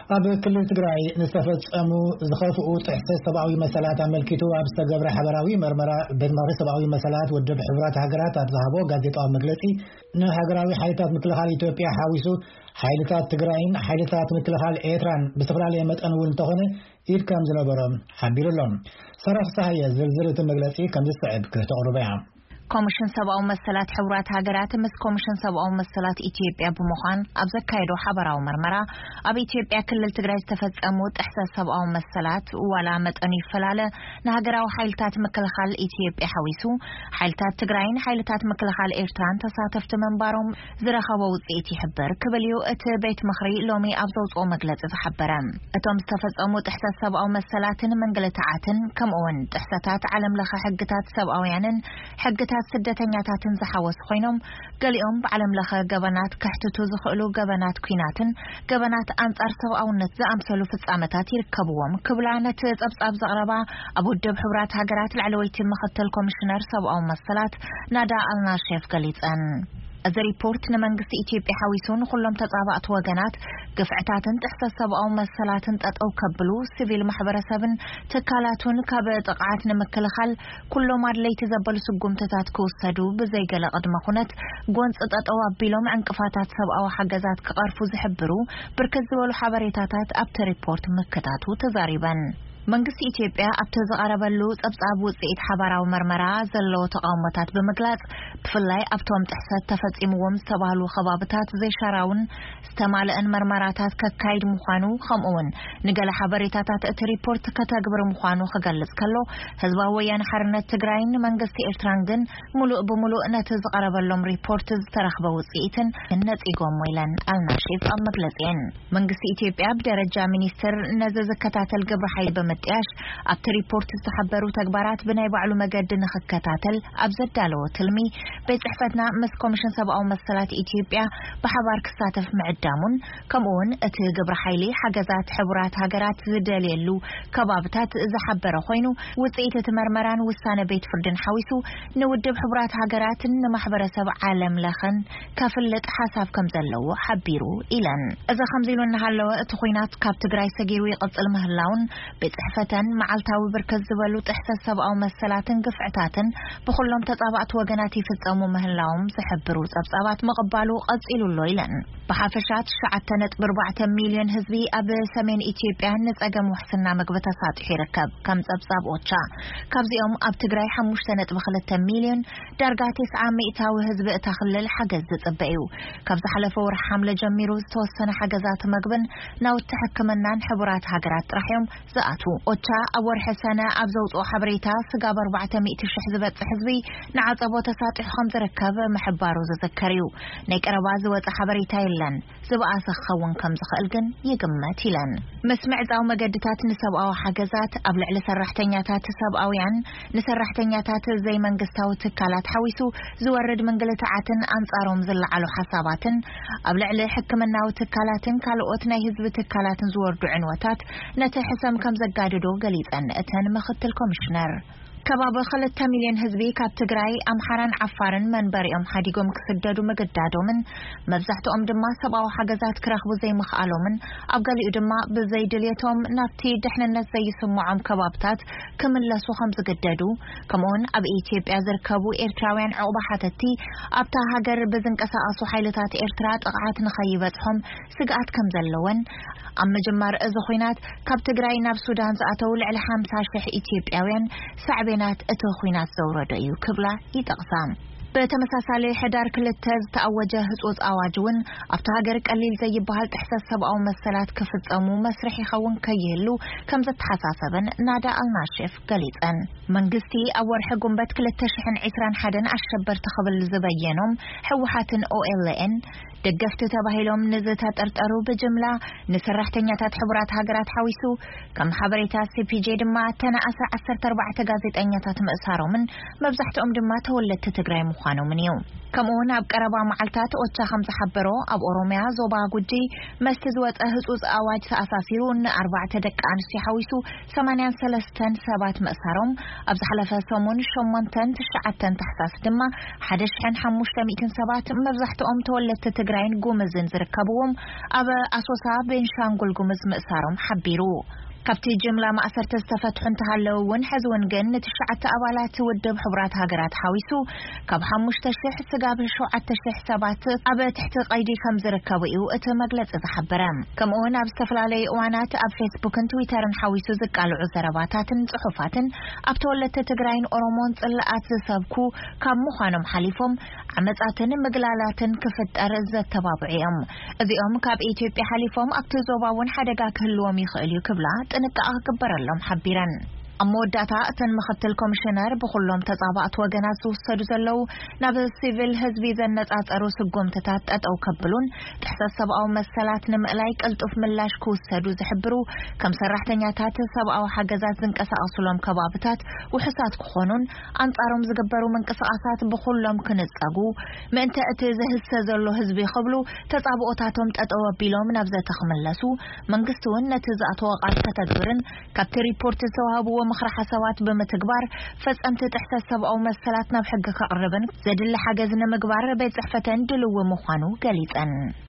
ኣብ ክልል ትግራይ ንዝተፈጸሙ ዝኸፍኡ ጥሕሰት ሰብኣዊ መሰላት ኣመልኪቱ ኣብ ዝተገብረ ሓበራዊ መርመራ ቤት ሰብኣዊ መሰላት ውድብ ሕብራት ሃገራት ኣብ ዝሃቦ ጋዜጣዊ መግለጺ ንሃገራዊ ሓይልታት ምክልኻል ኢትዮጵያ ሓዊሱ ሓይልታት ትግራይን ሓይልታት ምክልኻል ኤርትራን ብዝተፈላለየ መጠን እውን እንተኾነ ኢድ ከም ዝነበሮም ሓቢሩሎም ሰራፍ ፀሃየ ዝርዝር እቲ መግለጺ ከም ዝስዕብ ከተቕርበ እያ ኮሚሽን ሰብአዊ መሰላት ሕብራት ሃገራት ምስ ኮሚሽን ሰብአዊ መሰላት ኢትዮጵያ በመዃን ኣብ ዘካየዶ ሓበራዊ መርመራ ኣብ ኢትዮጵያ ክልል ትግራይ ዝተፈጸሙ ጥሕሰት ሰብአዊ መሰላት ዋላ መጠኑ ይፈላለ ንሃገራዊ ሓይልታት ምክልኻል ኢትዮጵያ ሓዊሱ ሓይልታት ትግራይን ሓይልታት ምክልኻል ኤርትራን ተሳተፍቲ መንባሮም ዝረኸቦ ውጽኢት ይሕብር ክብልዩ እቲ ቤት ምኽሪ ሎሚ ኣብ ዘውፅኦ መግለጺ ዝሓበረ እቶም ዝተፈጸሙ ጥሕሰት ሰብአዊ መሰላትን መንገላታዓትን ከምኡውን ጥሕሰታት ዓለም ለኸ ሕግታት ሰብአውያንን ሕግታት ስደተኛታትን ዝሓወስ ኮይኖም ገሊኦም ብዓለም ለኸ ገበናት ከሕትቱ ዝኽእሉ ገበናት ኩናትን ገበናት አንጻር ሰብአውነት ዝኣምሰሉ ፍጻመታት ይርከብዎም ክብላ ነቲ ጸብጻብ ዘቕረባ ኣብ ውድብ ሕብራት ሃገራት ላዕለወይቲ ምክትል ኮሚሽነር ሰብአዊ መሰላት ናዳ አልናሼፍ ገሊጸን እዚ ሪፖርት ንመንግስቲ ኢትዮጵያ ሓዊሱን ኩሎም ተጻባእቲ ወገናት ግፍዕታትን ጥሕሰት ሰብአዊ መሰላትን ጠጠው ከብሉ ሲቪል ማሕበረሰብን ትካላቱን ካብ ጥቃዓት ንምክልኻል ኩሎም ኣድለይቲ ዘበሉ ስጉምትታት ክውሰዱ ብዘይገለ ቅድመ ኩነት ጎንፂ ጠጠው ኣቢሎም ዕንቅፋታት ሰብአዊ ሓገዛት ክቐርፉ ዝሕብሩ ብርክት ዝበሉ ሓበሬታታት ኣብቲ ሪፖርት ምክታቱ ተዛሪበን መንግስቲ ኢትዮጵያ ኣብቲ ዝቐረበሉ ጸብጻብ ውጽኢት ሓበራዊ መርመራ ዘለዎ ተቃውሞታት ብምግላጽ ብፍላይ ኣብቶም ጥሕሰት ተፈጺምዎም ዝተባህሉ ከባቢታት ዘይሻራውን ዝተማልአን መርመራታት ከካይድ ምዃኑ ከምኡውን ንገለ ሓበሬታታት እቲ ሪፖርት ከተግብር ምዃኑ ክገልጽ ከሎ ህዝባዊ ወያነ ሓርነት ትግራይን መንግስቲ ኤርትራን ግን ሙሉእ ብምሉእ ነቲ ዝቐረበሎም ሪፖርት ዝተረኽበ ውጽኢትን ነጺጎም ኢለን አልናሺፍ ኣብ መግለጺአን መንግስቲ ኢትዮጵያ ብደረጃ ሚኒስትር ነዚ ዝከታተል ግብረ ሓይል متياش ኣብቲ ሪፖርት ዝተሓበሩ ተግባራት ብናይ ባዕሉ መገዲ ንኽከታተል ኣብ ዘዳለዎ ትልሚ ቤት ጽሕፈትና ምስ ኮሚሽን ሰብአዊ መሰላት ኢትዮጵያ ብሓባር ክሳተፍ ምዕዳሙን ከምኡውን እቲ ግብረ ሓይሊ ሓገዛት ሕብራት ሃገራት ዝደልየሉ ከባብታት ዝሓበረ ኮይኑ ውጽኢት እቲ መርመራን ውሳነ ቤት ፍርድን ሓዊሱ ንውድብ ሕብራት ሃገራትን ንማሕበረሰብ ዓለም ለኸን ከፍልጥ ሓሳብ ከም ዘለዎ ሓቢሩ ኢለን እዛ ከምዚሉ እናሃለወ እቲ ኩናት ካብ ትግራይ ሰጊሩ ይቕጽል ምህላውን ጽሕፈተን መዓልታዊ ብርከት ዝበሉ ጥሕሰት ሰብአዊ መሰላትን ግፍዕታትን ብኩሎም ተጻባዕቲ ወገናት ይፍጸሙ ምህላዎም ዝሕብሩ ጸብጻባት መቕባሉ ቀጺሉሎ ኢለን ብሓፈሻት 9.4 ሚልዮን ህዝቢ ኣብ ሰሜን ኢትዮጵያ ንጸገም ውሕስና ምግቢ ተሳትሑ ይርከብ ከም ጸብጻብ ኦቻ ካብዚኦም ኣብ ትግራይ 5.2 ሚልዮን ዳርጋ 9 ሚእታዊ ህዝቢ እታ ክልል ሓገዝ ዝጽበ እዩ ካብ ዝሓለፈ ወርሒ ሓምለ ጀሚሩ ዝተወሰነ ሓገዛት ምግብን ናውቲ ሕክምናን ሕብራት ሃገራት ጥራሕዮም ዝኣቱ ኦቻ ኣብ ወርሒ ሰነ ኣብ ዘውፅኦ ሓበሬታ ስጋብ 400,000 ዝበጽሕ ህዝቢ ንዓጸቦ ተሳትሑ ከም ዝርከብ ምሕባሩ ዝዝከር እዩ ናይ ቀረባ ዝወጽ ሓበሬታ የለን ዝበኣሰ ክኸውን ከም ዝኽእል ግን ይግመት ኢለን መስምዕፃዊ መገድታት ንሰብኣዊ ሓገዛት ኣብ ልዕሊ ሰራሕተኛታት ሰብኣውያን ንሰራሕተኛታት ዘይመንግስታዊ ትካላት ሓዊሱ ዝወርድ መንገላታዓትን አንጻሮም ዝለዓሉ ሓሳባትን ኣብ ልዕሊ ሕክምናዊ ትካላትን ካልኦት ናይ ህዝቢ ትካላትን ዝወርዱ ዕንወታት ነቲ ሕሰም ከም ዘጋድዶ ገሊጸን እተን ምክትል ኮሚሽነር ከባቢ 2 ሚልዮን ህዝቢ ካብ ትግራይ ኣምሓራን ዓፋርን መንበሪኦም ሓዲጎም ክስደዱ መገዳዶምን መብዛሕትኦም ድማ ሰብኣዊ ሓገዛት ክረኽቡ ዘይምኽኣሎምን ኣብ ገሊኡ ድማ ብዘይድልየቶም ናብቲ ድሕንነት ዘይስምዖም ከባብታት ክምለሱ ከም ዝግደዱ ከምኡውን ኣብ ኢትዮጵያ ዝርከቡ ኤርትራውያን ዕቑባ ሓተቲ ኣብታ ሃገር ብዝንቀሳቐሱ ሓይልታት ኤርትራ ጥቕዓት ንኸይበጽሖም ስግኣት ከም ዘለወን ኣብ መጀመር እዚ ኩናት ካብ ትግራይ ናብ ሱዳን ዝኣተው ልዕሊ 50,000 ኢትዮጵያውያን ሳዕቤናት እቲ ኩናት ዘውረደ እዩ ክብላ ይጠቕሳም በተመሳሳሊ ሕዳር 2 ዝተኣወጀ ህጹጽ ኣዋጅውን ኣብታ ሃገር ቀሊል ዘይበሃል ጥሕሰት ሰብኣዊ መሰላት ክፍጸሙ መስርሕ ይኸውን ከይህሉ ከም ዝተሓሳሰበን ናዳ አልናሼፍ ገሊጸን መንግስቲ ኣብ ወርሒ ጉንበት 2021 ኣሸበርቲ ክብል ዝበየኖም ሕወሓትን OLN ደገፍቲ ተባሂሎም ንዝተጠርጠሩ ብጅምላ ንሰራሕተኛታት ሕብራት ሃገራት ሓዊሱ ከም ሓበሬታ CPJ ድማ ተናኣሰ 14 ጋዜጠኛታት ምእሳሮምን መብዛሕትኦም ድማ ተወለድቲ ትግራይ ምዃኑ ምንዩ كمون أب قربا معلتات أوتشا خمس حبرو أب أوروميا زوبا قجي مستزوت أهسوس أواج سأساسيرون 4 دك أنسي حويسو 83 سبات مأسارهم أب زحلفة سومون شمونتن 9 تحساس دما 11 سبات مبزحت تولت تتقرين قومزن زركبوهم أب أسوسا بين شانقل قومز مأسارهم حبيرو كابتي جملة ما أثرت استفتح انتهالو ونحز ونقن 9 أبالات ودب حبرات هاقرات حاويسو كابها مشتشح سقاب شوعة تشح سبات أبا تحت قيدي كم زركاوئو اتمقلت إذا حبرام كمون أبستفل علي اوانات أب فيسبوك تويتر حاويسو زكالو عزرباتات صحفات أبتولت تتقرين أورومون صلقات سابكو كام مخانم حليفهم عمتاتن مقلالات كفت أرز التبابعيهم إذي كاب إيتيوبي حليفهم أبتزوبا ونحدقا كهلوم يخيليو كبلات أنك أكبر اللهم حبيرا أموداتا أتن مختل كوميشنر بخلهم تطابعت وجناس وصدوا زلوا نبذ السيفيل هزبي ذنت أتأرو سقوم تتات أو كبلون تحسس 7 مسلات نملايك ألطف ملاش كوس سدوا زحبرو كم سرحتني تات 7 حجزات زنكسا أصلهم كبابتات وحسات كخونون أنطارهم زجبروا من كساعات بخلهم كنزقو من تأتيزه السزلو هزبي خبلو تطابعتهم تأتوا بيلهم نبذ تخملسو من قستون نتزأت وقعت كتدبرن كابتي ريبورت سوابو مخرح سوات بمتكبار فسأمت تحسس 7 مسلاتنا بحقك قربن زد اللي حجزنا مقبار بيت صحفتين دلو مخانو قليتن